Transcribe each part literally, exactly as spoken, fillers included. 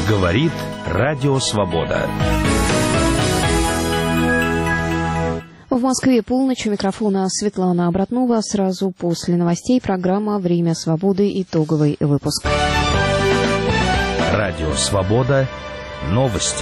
Говорит Радио Свобода. В Москве полночь. У микрофона Светлана Обратнова. Сразу после новостей программа «Время свободы». Итоговый выпуск. Радио Свобода. Новости.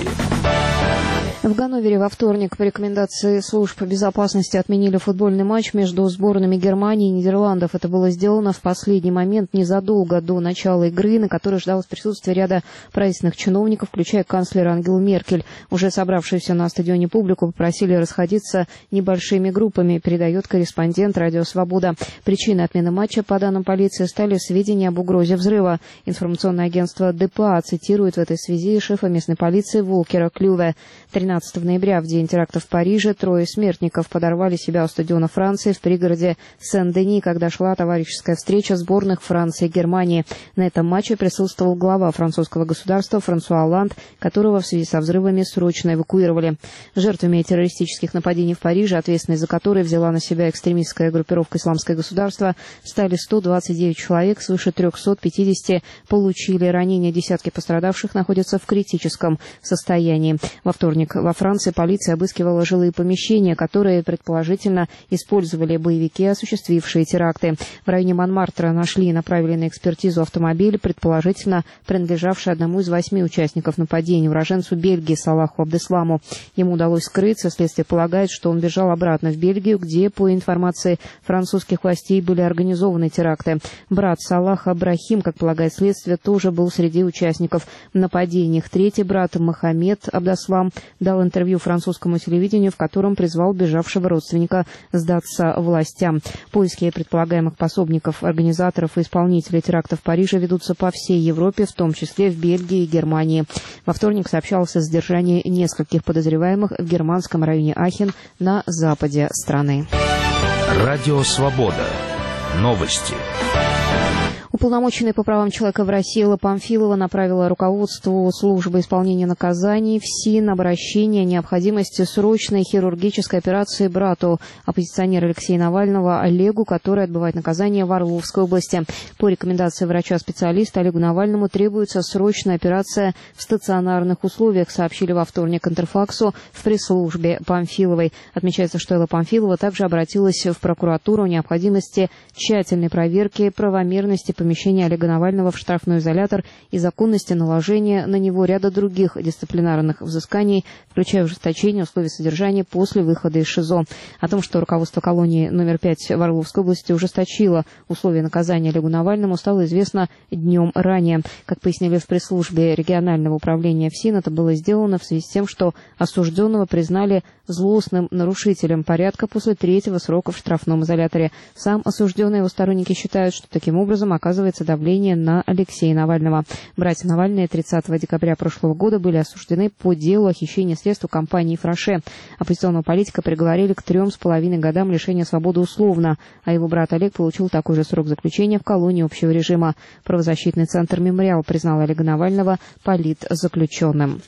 В Ганновере во вторник по рекомендации служб безопасности отменили футбольный матч между сборными Германии и Нидерландов. Это было сделано в последний момент, незадолго до начала игры, на которой ждалось присутствие ряда правительственных чиновников, включая канцлера Ангелу Меркель. Уже собравшуюся на стадионе публику попросили расходиться небольшими группами, передает корреспондент «Радио Свобода». Причиной отмены матча, по данным полиции, стали сведения об угрозе взрыва. Информационное агентство ДПА цитирует в этой связи шефа местной полиции Волкера Клюве. тринадцатого ноября, в день теракта в Париже, трое смертников подорвали себя у стадиона Франции в пригороде Сен-Дени, когда шла товарищеская встреча сборных Франции и Германии. На этом матче присутствовал глава французского государства Франсуа Олланд, которого в связи со взрывами срочно эвакуировали. Жертвами террористических нападений в Париже, ответственность за которые взяла на себя экстремистская группировка «Исламское государство», стали сто двадцать девять человек, свыше трехсот пятидесяти получили ранения, десятки пострадавших находятся в критическом состоянии. Во вторник во Франции полиция обыскивала жилые помещения, которые предположительно использовали боевики, осуществившие теракты. В районе Монмартра нашли и направили на экспертизу автомобиль, предположительно принадлежавший одному из восьми участников нападения, уроженцу Бельгии Салаху Абдесламу. Ему удалось скрыться. Следствие полагает, что он бежал обратно в Бельгию, где, по информации французских властей, были организованы теракты. Брат Салаха Брахим, как полагает следствие, тоже был среди участников нападений. Их третий брат Мохаммед Абдеслам дал интервью французскому телевидению, в котором призвал бежавшего родственника сдаться властям. Поиски предполагаемых пособников, организаторов и исполнителей терактов в Париже ведутся по всей Европе, в том числе в Бельгии и Германии. Во вторник сообщалось о задержании нескольких подозреваемых в германском районе Ахен на западе страны. Радио Свобода. Новости. Уполномоченная по правам человека в России Элла Памфилова направила руководству службы исполнения наказаний в СИН обращение о необходимости срочной хирургической операции брату оппозиционера Алексея Навального Олегу, который отбывает наказание в Орловской области. По рекомендации врача-специалиста Олегу Навальному требуется срочная операция в стационарных условиях, сообщили во вторник Интерфаксу в пресс-службе Памфиловой. Отмечается, что Элла Памфилова также обратилась в прокуратуру о необходимости тщательной проверки правомерности помещения Олега Навального в штрафной изолятор и законности наложения на него ряда других дисциплинарных взысканий, включая ужесточение условий содержания после выхода из ШИЗО. О том, что руководство колонии номер пять в Орловской области ужесточило условия наказания Олегу Навальному, стало известно днем ранее. Как пояснили в пресс-службе регионального управления ФСИН, это было сделано в связи с тем, что осужденного признали злостным нарушителем порядка после третьего срока в штрафном изоляторе. Сам осужденный и его сторонники считают, что таким образом оказывается давление на Алексея Навального. Братья Навальные тридцатого декабря прошлого года были осуждены по делу о хищении средств у компании «Фраше». Оппозиционного политика приговорили к трем с половиной годам лишения свободы условно, а его брат Олег получил такой же срок заключения в колонии общего режима. Правозащитный центр «Мемориал» признал Олега Навального политзаключенным.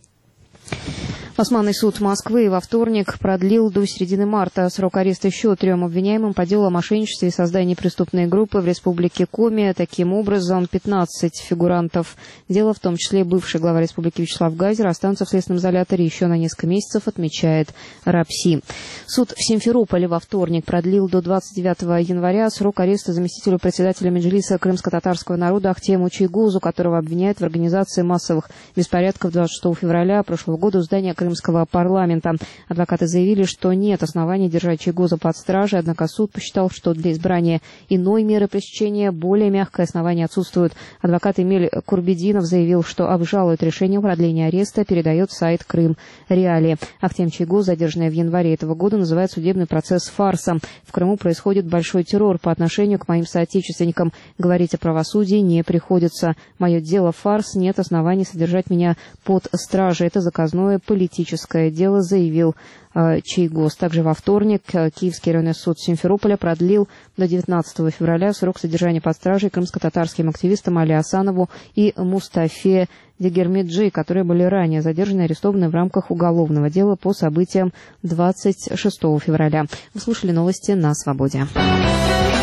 Басманный суд Москвы во вторник продлил до середины марта срок ареста еще трем обвиняемым по делу о мошенничестве и создании преступной группы в республике Коми. Таким образом, пятнадцать фигурантов дела, в том числе бывший глава республики Вячеслав Гайзер, останутся в следственном изоляторе еще на несколько месяцев, отмечает РАПСИ. Суд в Симферополе во вторник продлил до двадцать девятого января срок ареста заместителю председателя Меджлиса крымско-татарского народа Ахтему Чайгозу, которого обвиняют в организации массовых беспорядков двадцать шестого февраля прошлого года у здания крымского парламента. Адвокаты заявили, что нет оснований держать Чайгоза под стражей, однако суд посчитал, что для избрания иной меры пресечения более мягкое основание отсутствует. Адвокат Эмиль Курбединов заявил, что обжалует решение о продлении ареста, передает сайт Крым Реалии. Ахтем Чайгоз, задержанный в январе этого года, называет судебный процесс фарсом. В Крыму происходит большой террор по отношению к моим соотечественникам. Говорить о правосудии не приходится. Мое дело фарс, нет оснований содержать меня под стражей. Это заказное политическое дело, заявил э, Чайгоз. Также во вторник э, Киевский районный суд Симферополя продлил до девятнадцатого февраля срок содержания под стражей крымско-татарским активистам Али Асанову и Мустафе Дегермеджи, которые были ранее задержаны и арестованы в рамках уголовного дела по событиям двадцать шестого февраля. Вы слушали новости на Свободе.